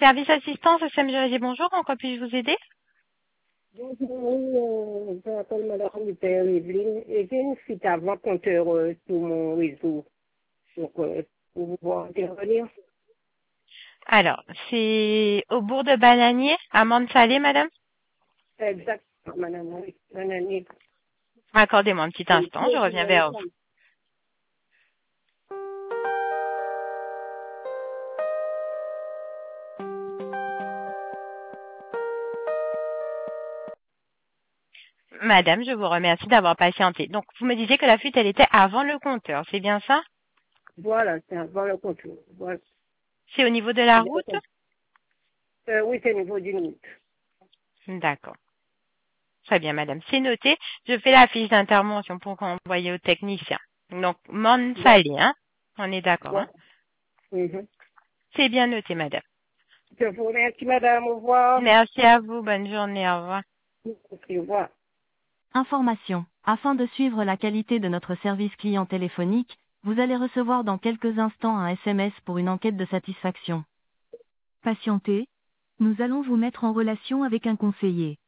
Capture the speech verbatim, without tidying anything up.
Service assistance, S M G, bonjour, en quoi puis-je vous aider? Bonjour, euh, je m'appelle Madame du Père Evelyne et j'ai une fuite avant compteur euh, sur mon réseau. Donc, euh, pour pouvoir intervenir. Alors, c'est au bourg de Bananier, à Mande-Salée, madame? Exactement, Madame, oui. Un année. Accordez-moi un petit instant, je reviens vers vous. Madame, je vous remercie d'avoir patienté. Donc, vous me disiez que la fuite, elle était avant le compteur, c'est bien ça? Voilà, c'est avant le contour. Voilà. C'est au niveau de la route? Euh, oui, c'est au niveau d'une route. D'accord. Très bien, madame. C'est noté. Je fais la fiche d'intervention pour envoyer au technicien. Donc, Voilà. Mande-Salée, hein? On est d'accord, hein? Voilà. Mhm. C'est bien noté, madame. Je vous remercie, Madame. Au revoir. Merci à vous. Bonne journée. Au revoir. Au revoir. Information. Afin de suivre la qualité de notre service client téléphonique, vous allez recevoir dans quelques instants un S M S pour une enquête de satisfaction. Patientez. Nous allons vous mettre en relation avec un conseiller.